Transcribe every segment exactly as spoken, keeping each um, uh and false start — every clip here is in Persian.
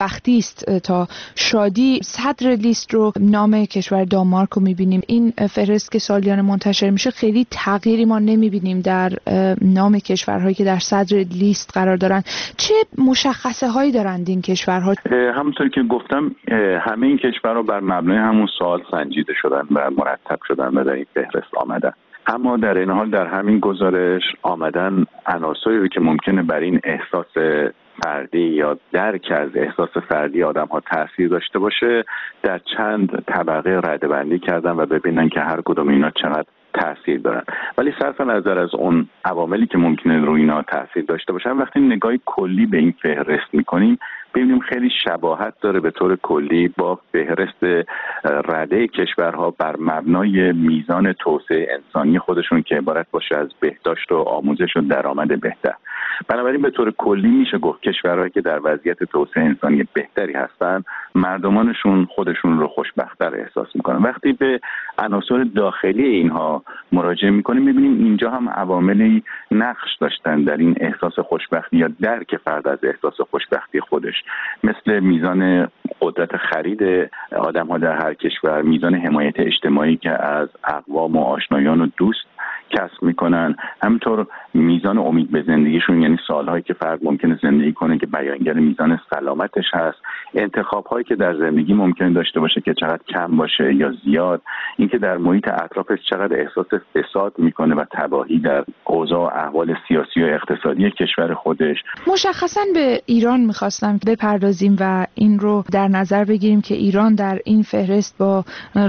خوشبختی است تا شادی. صدر لیست رو نام کشور دانمارک رو می‌بینیم. این فهرست که سالیانه منتشر میشه خیلی تغییری ما نمی‌بینیم در نام کشورهایی که در صدر لیست قرار دارن. چه مشخصه هایی دارند این کشورها؟ همونطور که گفتم همه این کشورها بر مبنای همون سوال سنجیده شدن و مرتب شدن و در این فهرست آمدن. اما در این حال در همین گزارش آمدن عناصری که ممکنه بر این احساس فردی یا درک از احساس فردی آدم ها تاثیر داشته باشه در چند طبقه رده‌بندی کردن و ببینن که هر کدوم اینا چقدر تاثیر دارن. ولی صرف نظر از اون عواملی که ممکنه روی اینا تاثیر داشته باشن، وقتی نگاهی کلی به این فهرست میکنیم ببینیم خیلی شباهت داره به طور کلی با فهرست رده کشورها بر مبنای میزان توسعه انسانی خودشون که عبارت باشه از بهداشت و آموزش و درآمد بهتر. بنابراین به طور کلی میشه گفت کشورهایی که در وضعیت توسعه انسانی بهتری هستن مردمانشون خودشون رو خوشبخت‌تر احساس میکنن. وقتی به عناصر داخلی اینها مراجعه میکنیم میبینیم اینجا هم عواملی نقش داشتن در این احساس خوشبختی یا درک فرد از احساس خوشبختی خودش، مثل میزان قدرت خرید آدم ها در هر کشور، میزان حمایت اجتماعی که از اقوام و آشنایان و دوست کسب میکنن، همینطور میزان امید به زندگیشون، یعنی سالهایی که فرد ممکنه زندگی کنه که بیانگر میزان سلامتش هست، انتخابهایی که در زندگی ممکنه داشته باشه که چقدر کم باشه یا زیاد، اینکه در محیط اطرافش چقدر احساس فساد میکنه و تباهی در اوضاع و احوال سیاسی و اقتصادی کشور خودش. مشخصاً به ایران میخواستم بپردازیم و این رو در نظر بگیریم که ایران در این فهرست با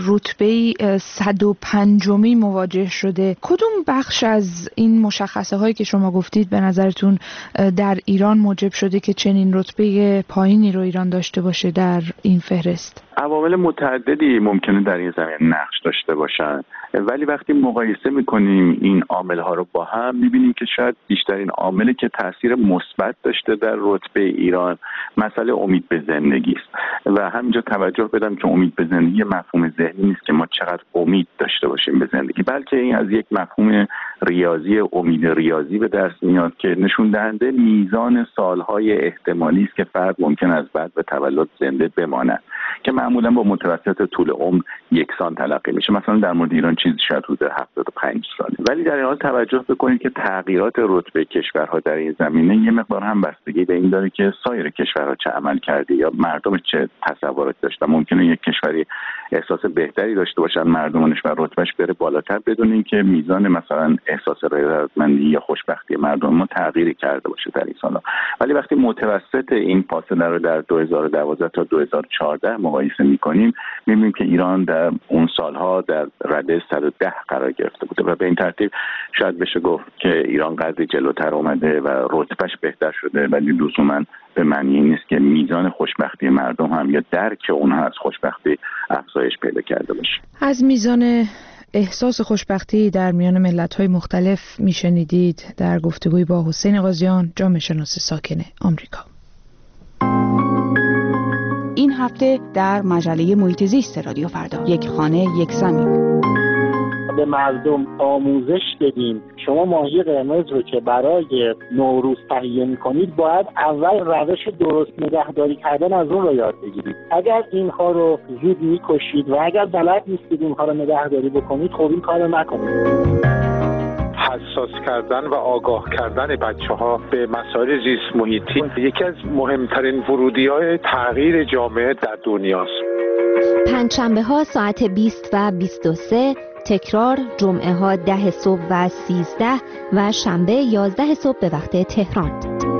رتبه صد و پنجمی مواجه شده. کدوم بخش از این مشخصه هایی که شما گفتید به نظرتون در ایران موجب شده که چنین رتبه پایینی رو ایران داشته باشه در این فهرست؟ عوامل متعددی ممکنه در این زمینه نقش داشته باشن، ولی وقتی مقایسه میکنیم این عامل‌ها رو با هم میبینیم که شاید بیشترین عاملی که تاثیر مثبت داشته در رتبه ایران مسئله امید به زندگی است. و همینجا توجه بدم که امید به زندگی مفهوم ذهنی نیست که ما چقدر امید داشته باشیم به زندگی، بلکه این از یک مفهوم ریاضی، امید ریاضی به دست میاد که نشون دهنده میزان سالهای احتمالی است که فرد ممکن است بعد به تولد زنده بماند که معمولا با متوسط طول عمر یکسان تلقی میشه. مثلا در مورد ایران چیزی شاید حدود هفتاد و پنج ساله. ولی در این حال توجه بکنید که تغییرات رتبه کشورها در این زمینه یه مقدار هم بستگی به این داره که سایر کشورها چه عمل کرده یا مردم چه تصوراتی داشتن. ممکنه یک کشوری احساس بهتری داشته باشن مردمانش و رتبهش بره بالاتر بدون اینکه میزان مثلا احساس رضایتمندی یا خوشبختی مردم ما تغییری کرده باشه در این سالا. ولی وقتی متوسط این فاصله رو در دو هزار و دوازده تا دو هزار و چهارده مقایسه می‌کنیم می‌بینیم که ایران در اون سالها در رده صد و ده قرار گرفته بوده و به این ترتیب شاید بشه گفت که ایران قدری جلوتر اومده و رتبهش بهتر شده، ولی لزوماً به معنی نیست که میزان خوشبختی مردم هم یا درک اونها از خوشبختی افزایش پیدا کرده باشه. از میزان احساس خوشبختی در میان ملت‌های مختلف میشنیدید در گفتگوی با حسین قاضیان، جامعه شناس ساکن آمریکا. این هفته در مجله محیط زیست رادیو فردا، یک خانه یک زمین. به مردم آموزش بدیم شما ماهی قرمز رو که برای نوروز تهیه می‌کنید باید اول روش درست نگهداری کردن از اون رو یاد بگیرید. اگر اینها رو زود می‌کشید و اگر بلد نیستید اینها رو نگهداری بکنید خب این کارو نکنید. حساس کردن و آگاه کردن بچه‌ها به مسائل زیست محیطی یکی از مهمترین ورودی‌های تغییر جامعه در دنیاست. پنجشنبه‌ها ساعت بیست و بیست و سه، تکرار جمعه ها ده صبح و سیزده و شنبه یازده صبح به وقت تهران.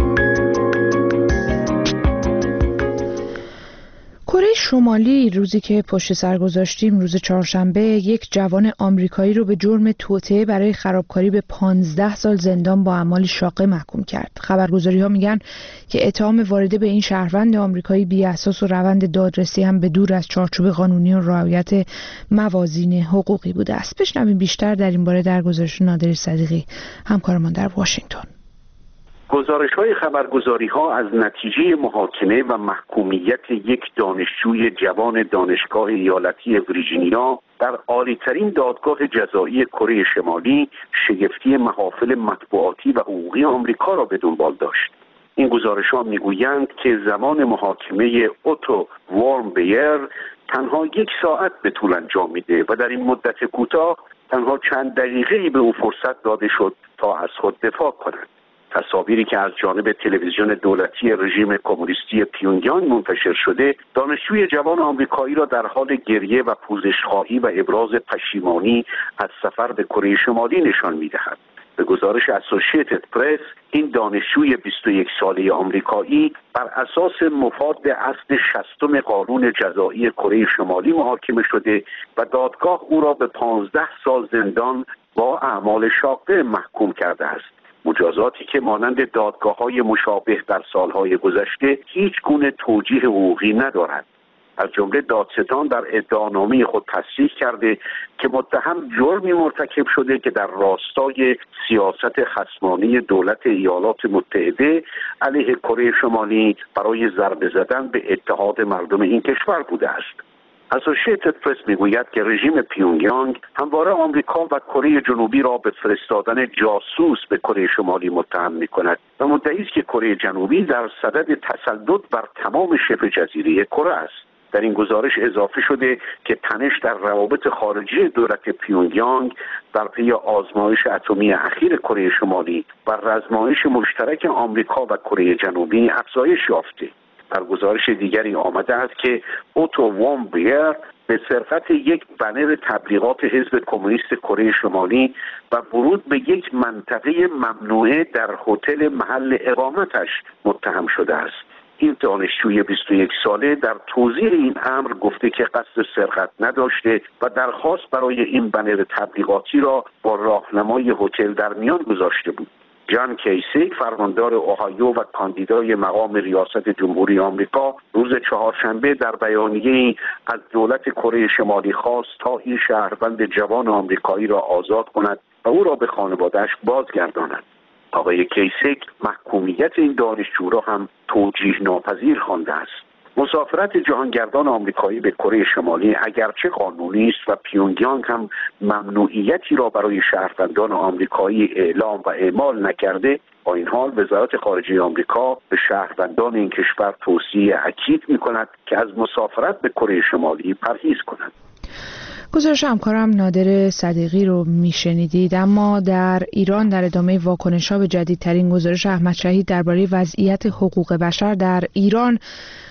کره شمالی روزی که پشت سر گذاشتیم روز چهارشنبه یک جوان آمریکایی رو به جرم توطئه برای خرابکاری به پانزده سال زندان با اعمال شاقه محکوم کرد. خبرگزاری‌ها میگن که اتهام وارده به این شهروند آمریکایی بی اساس و روند دادرسی هم به دور از چارچوب قانونی و رعایت موازین حقوقی بوده است. بشنویم بیشتر در این باره در گزارش نادری صدیقی، همکارمان در واشنگتن. گزارش‌های خبرگزاری‌ها از نتیجه محاکمه و محکومیت یک دانشجوی جوان دانشگاه ایالتی ویرجینیا در عالی‌ترین دادگاه جزایی کره شمالی شگفتی محافل مطبوعاتی و حقوقی آمریکا را به دنبال داشت. این گزارش‌ها میگویند که زمان محاکمه اوتو وارمبیر تنها یک ساعت به طول انجامیده و در این مدت کوتاه تنها چند دقیقه‌ای به او فرصت داده شد تا از خود دفاع کند. تصاویری که از جانب تلویزیون دولتی رژیم کمونیستی پیونگیانگ منتشر شده، دانشجوی جوان آمریکایی را در حال گریه و پوزش‌خواهی و ابراز پشیمانی از سفر به کره شمالی نشان می‌دهد. به گزارش اسوسییتد پرس، این دانشجوی بیست و یک ساله آمریکایی بر اساس مفاد اصل شصتم قانون جزایی کره شمالی محاکمه شده و دادگاه او را به پانزده سال زندان با اعمال شاقه محکوم کرده است. مجازاتی که مانند دادگاه‌های مشابه در سالهای گذشته هیچ گونه توجیه حقوقی ندارد. از جمله دادستان در ادعانامه خود تصریح کرده که متهم جرمی مرتکب شده که در راستای سیاست خصمانه دولت ایالات متحده علیه کره شمالی برای ضربه زدن به اتحاد مردم این کشور بوده است. اسوسییتد پرس میگوید که رژیم پیونگیانگ همواره آمریکا و کره جنوبی را به فرستادن جاسوس به کره شمالی متهم می‌کند و مدعی است که کره جنوبی در صدد تسلط بر تمام شبه جزیره کره است. در این گزارش اضافه شده که تنش در روابط خارجی دولت پیونگیانگ در پی آزمایش اتمی اخیر کره شمالی و رزمایش مشترک آمریکا و کره جنوبی افزایش یافته. در گزارش دیگری آمده است که اوتو وارمبیر به صرفت یک بنر تبلیغات حزب کمونیست کره شمالی و ورود به یک منطقه ممنوعه در هتل محل اقامتش متهم شده است. این دانشجوی بیست و یک ساله در توضیح این امر گفته که قصد سرقت نداشته و درخواست برای این بنر تبلیغاتی را با راهنمای هتل در میان گذاشته بود. جان کیسیک، فرماندار اوهایو و کاندیدای مقام ریاست جمهوری آمریکا، روز چهارشنبه در بیانیه‌ای از دولت کره شمالی خواست تا این شهروند جوان آمریکایی را آزاد کند و او را به خانواده‌اش بازگرداند. آقای کیسیک محکومیت این دانشجو را هم توجیه ناپذیر خوانده است. مسافرت جهانگردان آمریکایی به کره شمالی اگرچه قانونی است و پیونگیانگ هم ممنوعیتی را برای شهروندان آمریکایی اعلام و اعمال نکرده، با این حال وزارت خارجه آمریکا به شهروندان این کشور توصیه اکید می‌کند که از مسافرت به کره شمالی پرهیز کنند. گزارش همکارم نادر صدیقی رو میشنیدید. اما در ایران در ادامه واکنش‌ها به جدیدترین گزارش احمد شهید درباره وضعیت حقوق بشر در ایران،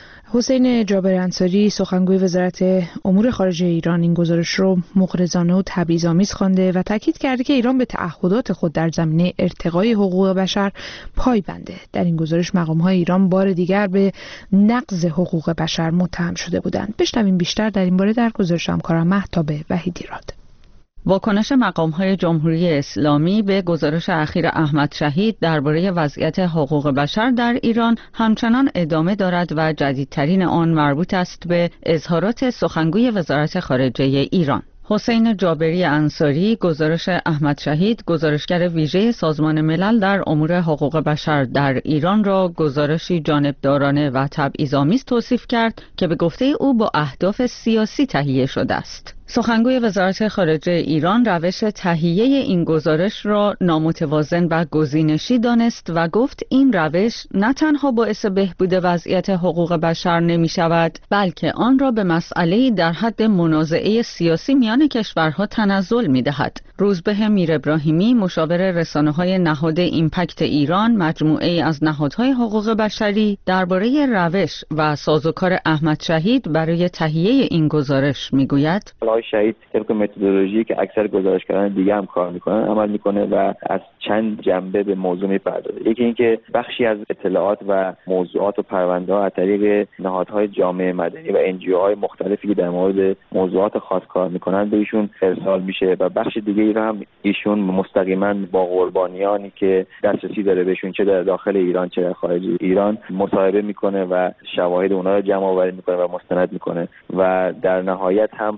حسین جابر انصاری سخنگوی وزارت امور خارجه ایران این گزارش رو مغرضانه و تبعیض‌آمیز خوانده و تاکید کرده که ایران به تعهدات خود در زمینه ارتقای حقوق بشر پایبنده. در این گزارش مقام‌های ایران بار دیگر به نقض حقوق بشر متهم شده بودند. بشنویم بیشتر در این باره در گزارش همکارم مهتاب وحیدی راد. واکنش مقام‌های جمهوری اسلامی به گزارش اخیر احمد شهید درباره وضعیت حقوق بشر در ایران همچنان ادامه دارد و جدیدترین آن مربوط است به اظهارات سخنگوی وزارت خارجه ایران. حسین جابری انصاری گزارش احمد شهید، گزارشگر ویژه سازمان ملل در امور حقوق بشر در ایران را گزارشی جانبدارانه و تبعیض‌آمیز توصیف کرد که به گفته او با اهداف سیاسی تهیه شده است. سخنگوی وزارت خارجه ایران روش تهیه این گزارش را نامتوازن و گزینشی دانست و گفت این روش نه تنها باعث بهبود وضعیت حقوق بشر نمی شود، بلکه آن را به مسئله‌ای در حد منازعه سیاسی میان کشورها تنزل می دهد. روزبه میر ابراهیمی، مشاور رسانه‌های نهاد ایمپکت ایران، مجموعه‌ای از نهادهای حقوق بشری، درباره روش و سازوکار احمد شهید برای تهیه این گزارش میگوید: شهید طبق متدولوژی که اکثر گزارشگران دیگه هم کار میکنن عمل میکنه و از چند جنبه به موضوع میپردازه. یکی اینکه بخشی از اطلاعات و موضوعات و پرونده‌ها از طریق نهادهای جامعه مدنی و ان جی او های مختلفی که در مورد موضوعات خاص کار میکنن به ایشون ارسال میشه و بخش دیگه ای رو هم ایشون مستقیما با قربانیانی که دسترسی داره بهشون چه در داخل ایران چه در خارج ایران مصاحبه میکنه و شواهد اونها رو جمع آوری میکنه و مستند میکنه و در نهایت هم خیلی وقت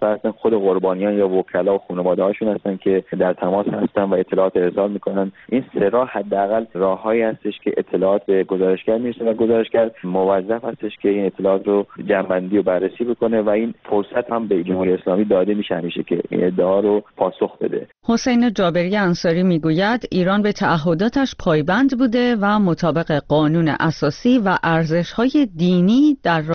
نفر هستن، خود قربانیان یا وکلا و خانواده هاشون هستن که در تماس هستن و اطلاعات ارسال میکنن. این سه راه حداقل راههایی هستش که اطلاعات به گزارشگر میرسه و گزارشگر موظف هستش که این اطلاعات رو جمع‌بندی و بررسی بکنه و این فرصت هم به جمهوری اسلامی داده میشه همیشه که این ادعا رو پاسخ بده. حسین جابری انصاری میگوید ایران به تعهداتش پایبند بوده و مطابق قانون اساسی و ارزش‌های دینی در